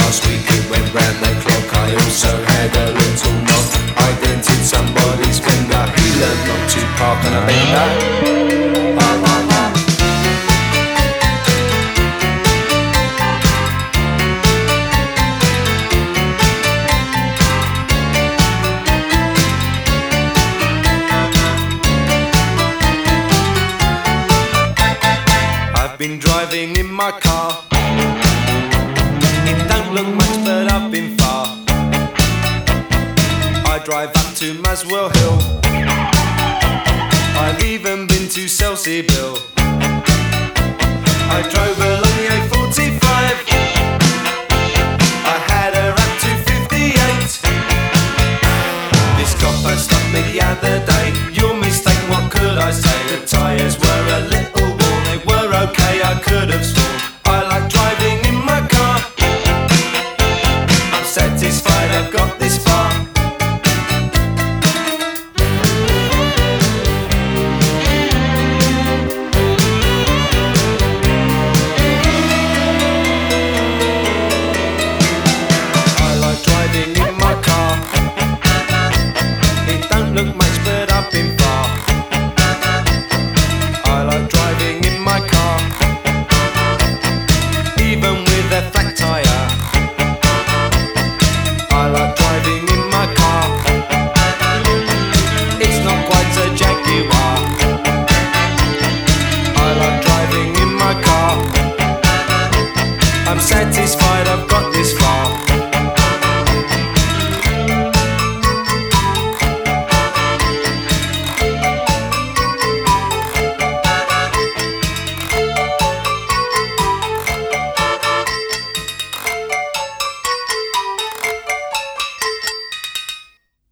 last week it went round the clock. I also had a little knock. I dented somebody's fender. He learned not to park on a bender. I've been driving in my car. It don't look much, but I've been far. I drive up to Maswell Hill. I've even been to Selsey Bill. I drove along